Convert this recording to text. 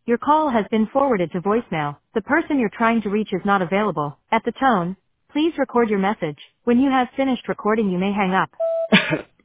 Your call has been forwarded to voicemail. The person you're trying to reach is not available. At the tone, please record your message. When you have finished recording, you may hang up.